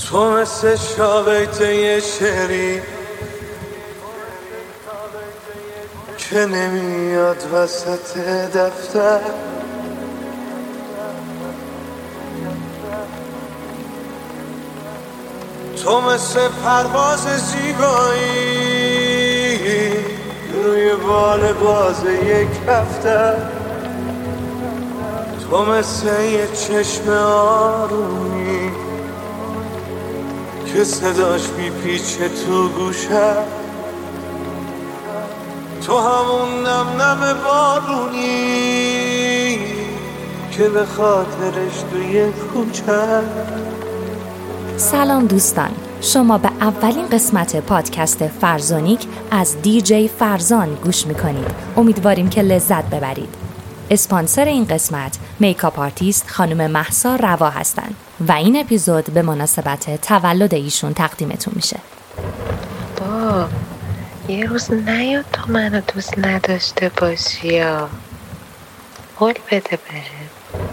تو مثل شابیته شعری که نمیاد وسط دفتر، تو مثل پرواز زیبایی روی بال باز یک هفته، تو مثل یه چشم آرومی که صداش میپیچه تو گوشه، تو همون نم نم بارونی که به خاطرش توی کوچه. سلام دوستان، شما به اولین قسمت پادکست فرزانیک از دیجی فرزان گوش میکنید. امیدواریم که لذت ببرید. اسپانسر این قسمت میکاپ آرتیست خانم مهسا روا هستند و این اپیزود به مناسبت تولد ایشون تقدیمتون میشه. با یه روز نیاد تو منو دوست نداشته باشی یا قول بده بهم.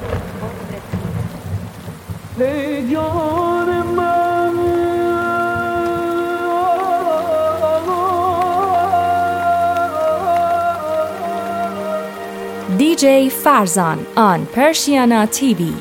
ای جان من دیجی فرزان آن پرشیانا تیوی.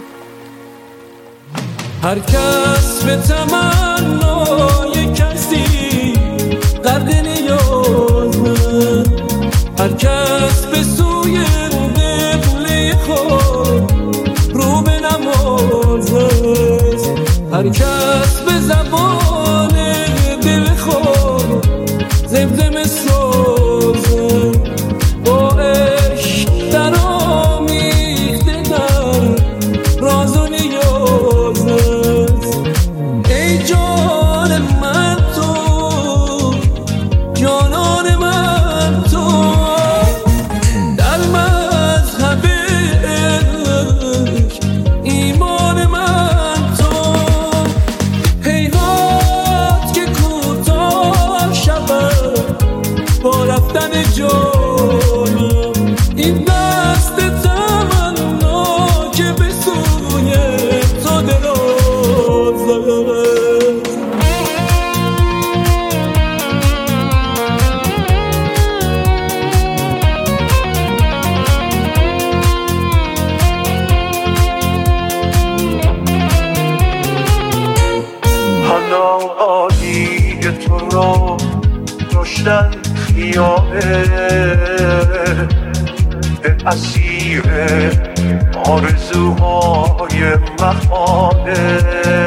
هر کس به تمنای کسی غرق نیازه، هر کس به سوی قبله خود رو به نمازه، هر کس به زبان دل خود زمزمه سازه، با عشق در آمیخته در راز و نیازه. ای جان من تو، جانان من تو، در مذهب عشق ایمان من تو. هیهات که کوتاه شود با رفتن جانم، این دست تمنا که به سوی تو درازه. حالا عالی تو رو داشتن خیاله، اسیر آرزوهای محاله،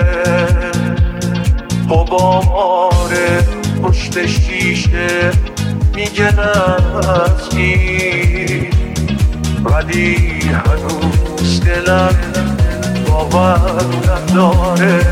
غبار پشت شیشه میگه نزدی، ولی هنوز دلم باور نداره.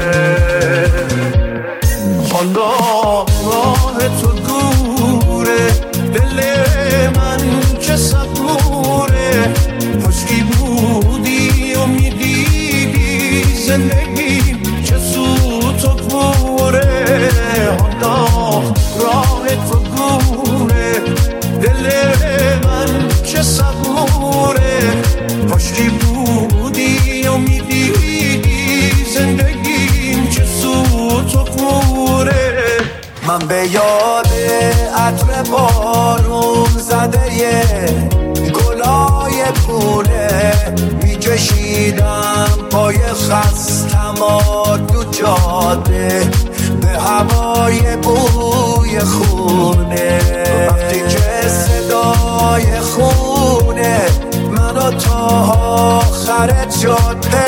حالا راه تو دوره، دل من که صبوره، خوشی بودی و میدیدی زندگی چه سوت و کوره. حالا راه تو دوره، دل من که صبوره، خوشی بودی و میدیدی زندگی چه سوت و کوره. من به یاد عطر بارون زده یه گلای پونه میکشیدم پای خستم تو جاده، به هوای بوی خونه. وقتی که صدای خونه منو تا آخر جاده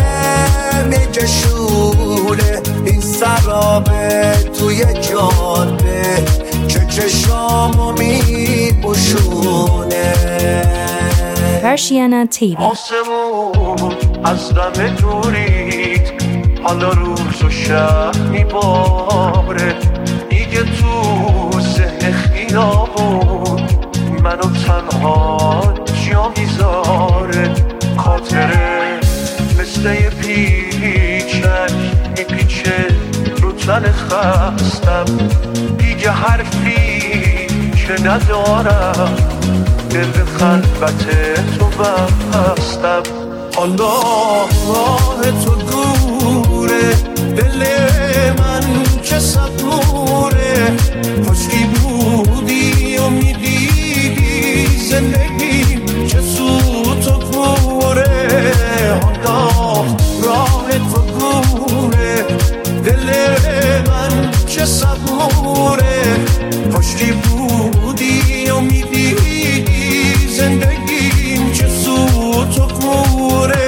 میکشونه، این سرابه توی جاده که چشامو میبوشونه. پرشیانا تیوی. آسمون از دم دورید، حالا روز و شب میباره، دیگه تو ذهن خیابون منو تنها جا میذاره. خاطره مثل یه پیچک میپیچه رو تن خستم، دیگه حرفی که ندارم، دل به خلوت تو بستم. حالا راه تو دور صبوره دل من که صبوره خوشی بودی و میدیدی زندگی چه سوت و کوره آنگاه راه تو گوره دل من که صبوره خوشی بودی و میدیدی زندگی چه سوت و کوره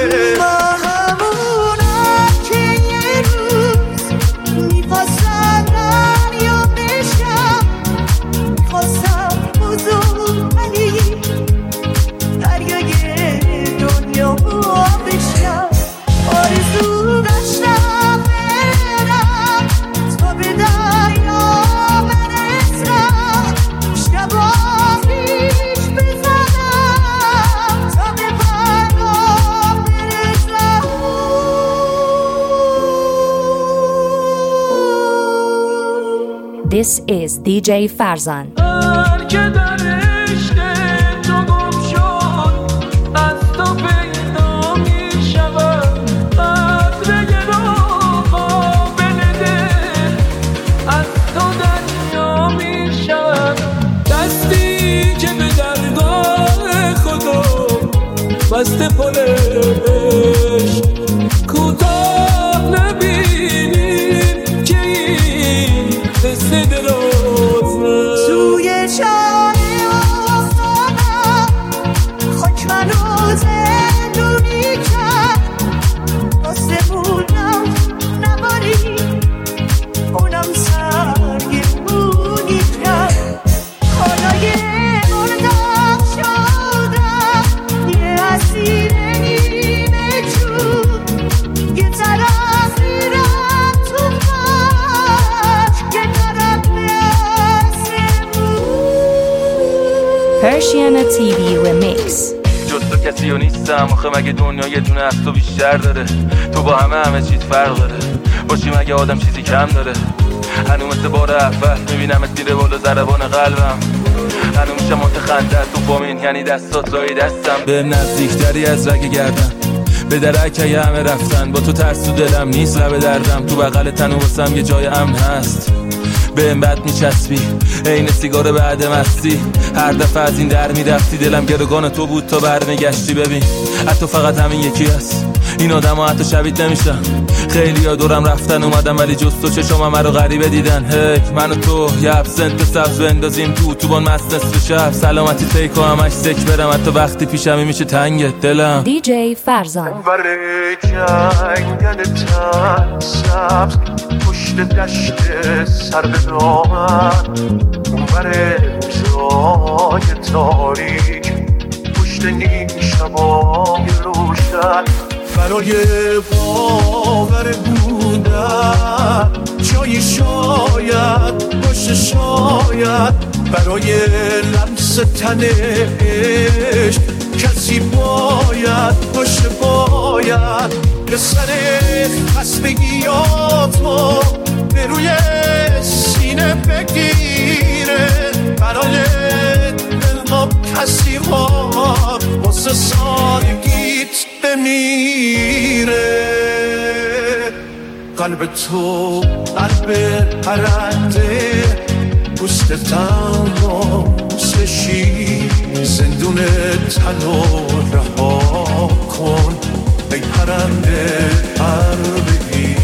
This is DJ Farzan. بسته پلش کوتاه نبینیم که این قصه دراز توی چانه افتادم خاک منو زندونی کرد واسه بودم نباری اونم سرگمونی کرد خدای مردم شدم یه اسیر نیمه جون یه طرف میرم تو خاک یه طرف Persian TV Remix. جز تو کسی و نیستم آخه مگه دنیا یه دونه از تو بیشتر داره تو با همه چیز فرق داره باشی مگه آدم چیزی کم داره هنو مثل بار اول میبینم میره بالا ضربان قلبم هنو میشه متخندت تو بامین یعنی دستات لای دستم به نزدیکتری از رگ گردن به درکه همه رفتن با تو ترس تو دلم نیست لب دردم تو بغل تنو واسم یه جای امن هست به این بد میچسبی عین سیگار بعد مستی هر دفعه از این در میرفتی دلم گروگان تو بود تا برمیگشتی ببین حتی فقط همین یکی هست این آدم ها حتی شبیه نمیشن خیلی ها دورم رفتن اومدم ولی جز تو چشم من رو غریبه دیدن هی من و تو یه ابسنت سبز بندازیم تو بان مست نصف شب سلامتی تیکو همش سک برم حتی وقتی پیشمی میشه تنگت دلم DJ Farzan. برای جنگل تن سبز پشت دشت سر به دامن اون برای جای تاریک پشت نیم شبای روشن برای باور بودن جایی شاید باشه شاید برای لمس تن عشق کسی باید باشه باید به سر خستگیاتو به روی سینه بگیره برای دلما کسی واسه سادگیت بمیره قلب تو قلب پرنده پوست تنگاسه شیر زندون تنو رها کن ای پرنده پربگی.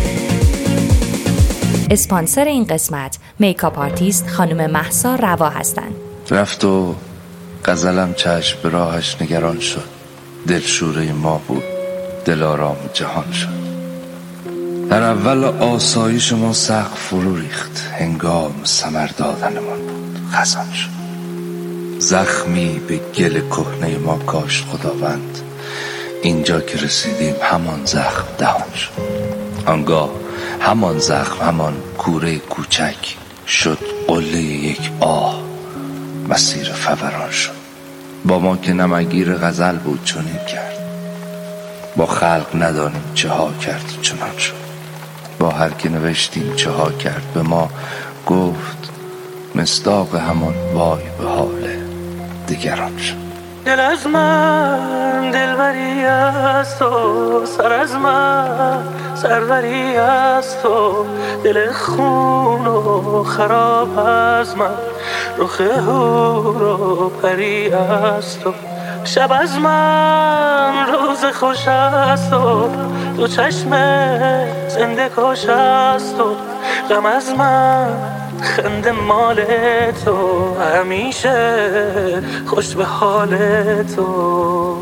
اسپانسر این قسمت میکاپ آرتیست خانم مهسا روا هستند. رفت و غزلم چشم به راهش نگران شد دلشوره ما بود دل آرام جهان شد در اول آسایش ما سقف فرو ریخت هنگام ثمر دادنمان بود خزان شد زخمی به گل کهنه ما کاشت خداوند اینجا که رسیدیم همان زخم دهان شد آنگاه همان زخم همان کوره کوچک شد قله یک آه مسیر فوران شد با ما که نمگیر غزل بود چنین کرد با خلق ندانیم چه ها کرد چنان شد با هر که نوشتیم چه ها کرد به ما گفت مصداق همان وای به حال دیگران شد دل از من دلبری است تو، سر از من سروری از تو، دل خون و خراب از من، رخ هور و پری از تو، شب از من روز خوش از تو، دو چشم زنده کش از تو، غم از من خنده مال تو، همیشه خوش به حال تو،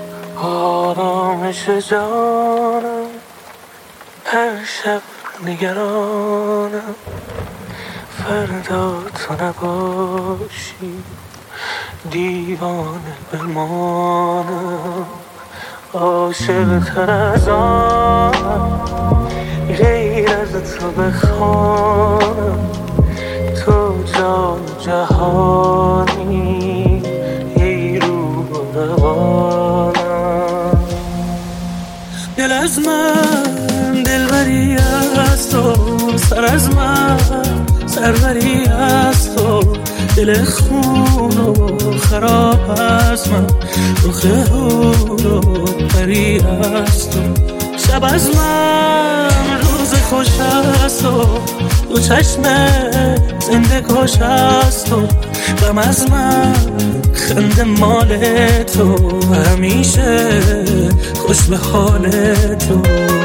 آرامش جانم هر شب نگرانم، فردا تو نباشی دیوانه بمانم، عاشق تر از آنم غیر از تو بخوانم، تو جان جهانی ای روح و روانم، دل از من دلبری از تو، سر از من سروری از تو، دل خون و خراب از من، رخ هور و پری از تو، شب از من روز خوش از تو، دو چشم زنده کش از تو، غم از من خنده مال تو، همیشه خوش به حال تو.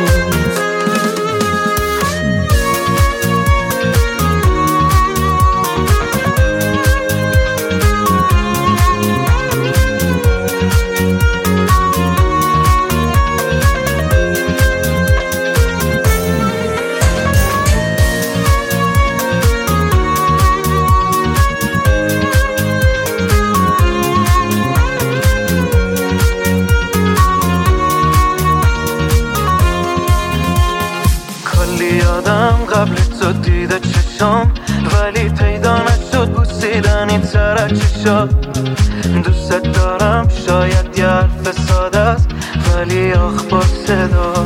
قبل تو دیده چشام ولی پیدا نشد بوسیدنی تر از چشات، دوست دارم شاید یه حرف ساده است ولی آخ با صدا،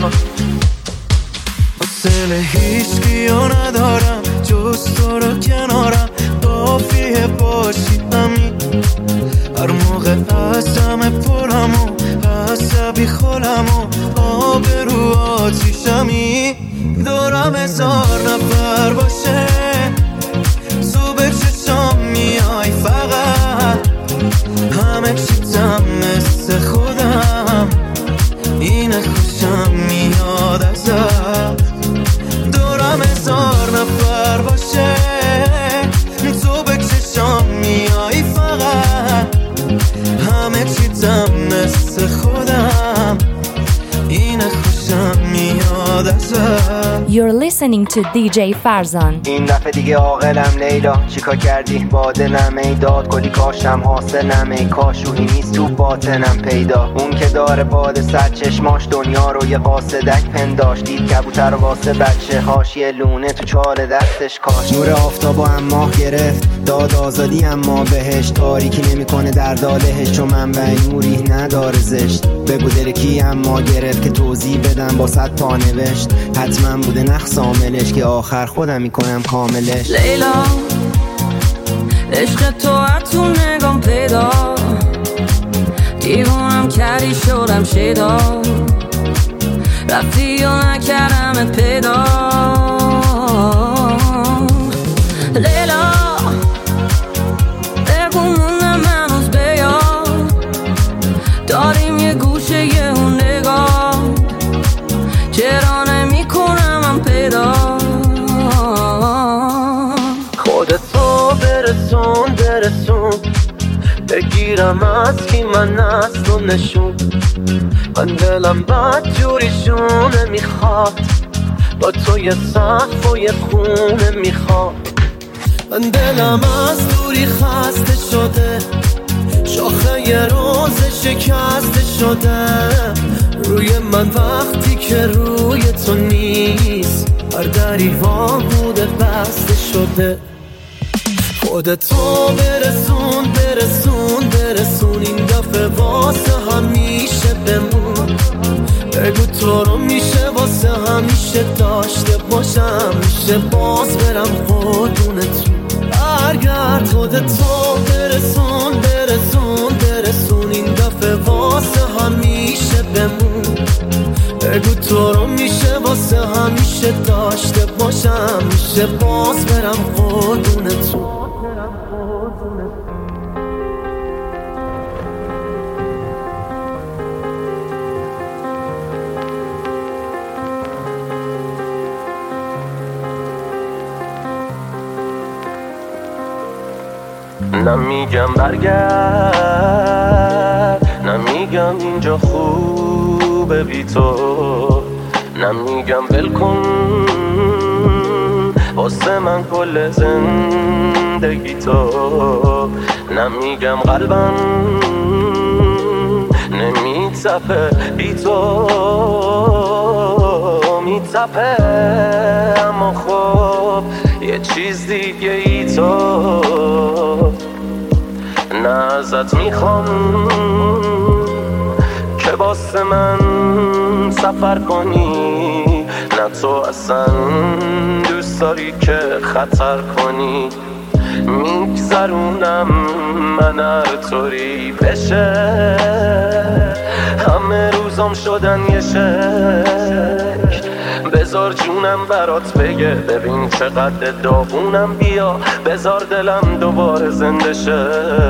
حوصله هیچکیو ندارم جز تو رو کنارم، کافیه باشی همین، هر موقع از همه پرم و عصبی خولم و آب رو آتیشمی، دورم 1000 نفر باشه تو به چشام میای، فقط همه چیزم مثل خودم، اینه خوشم میاد ازت، دورم 1000 نفر باشه تو به چشام میای، فقط همه چیزم مثل خودم، اینه خوشم میاد ازت. You're listening to DJ Farzan. این دفعه دیگه عاقلم لیلا، چیکار کردی با دلم ای داد گلی کاشم حاصلم ای کاش روحی نیست تو باطنم پیدا، اون که داره باد سر چشماش دنیا رو یه قاصدک پنداشت، دید کبوتر واسه بچه هاش یه لونه تو چال دستش کاش، نور آفتاب و اما گرفت داد آزادی اما بهش تاریکی نمیکنه در دالهش، چون منبع نوری نداره زشت، بگو دل کی اما گرفت که توضیح بدم با 100 تا نوشت، حتما بوده نقص عاملش که آخر خودم میکنم کاملش. لیلا عشق تو تو نگام پیدا، دیوانم کردی شدم شیدا، رفتی و نکردم پیدا، لیلا بگو موندم هنوز بیاد، داریم یه گوشه یه اون نگاه، چرا نمیکنم من پیدا، خودتو برسون بگیرم از کی من از تو نشون، من دلم بد جوریشونه میخواد، با تو یه سقف و یه خونه میخواد، من دلم از دوری خسته شده، شاخه یه روز شکسته شده، روی من وقتی که روی تو نیست، هر دری وا بوده بسته شده، خودتو برسون این دفعه واسه همیشه بمون، بگو تو رو میشه واسه همیشه داشته باشم، میشه باز برم قربونتون، برگرد خودتو برسون این دفعه واسه همیشه بمون، بگو تو رو میشه واسه همیشه داشته باشم، میشه باز برم قربون تو. نمیگم برگرد، نمیگم اینجا خوبه بی تو، نمیگم ول کن واسه من کل زندگی تو، نمیگم قلبم نمیتپه بی تو، میتپه اما خب یه چیز دیگه ای تو. نه ازت میخوام که واسه من سفر کنی، نه تو اصلا دوست داری که خطر کنی. میگذرونم من هر طوری بشه، همه روزام شدن یه شک. بذار جونم برات بگه ببین چقدر داغونم، بیا بذار دلم دوباره زنده شه.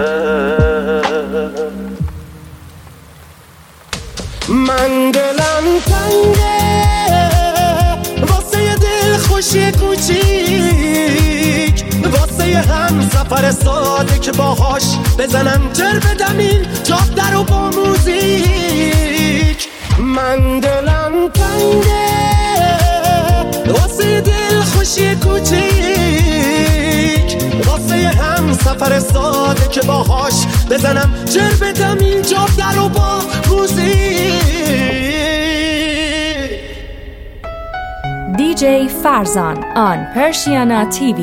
من دلم تنگه واسه یه دل خوشی کوچیک، واسه یه هم سفر ساده که باهاش بزنم جر بدم این جاده رو با موزیک. من دلم تنگه واسه یه دل خوشی کوچیک، واسه یه هم سفر ساده که باهاش بزنم جر بدم این جاده رو با موزیک. DJ Farzan on Persiana TV.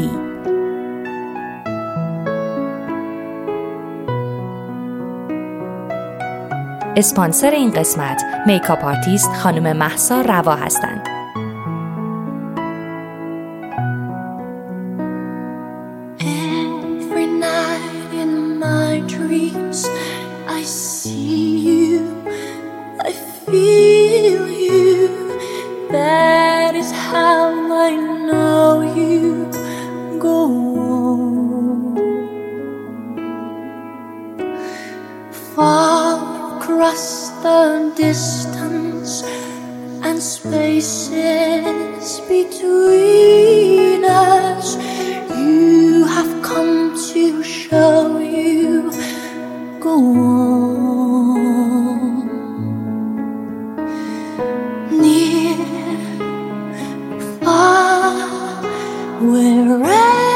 اسپانسر این قسمت میکاپ آرتیست خانم مهسا روا هستند. Every night in my dreams I see you, I feel you. That is how I know you go on. Far across the distance and spaces between us, you have come to show you go on. Near, far, wherever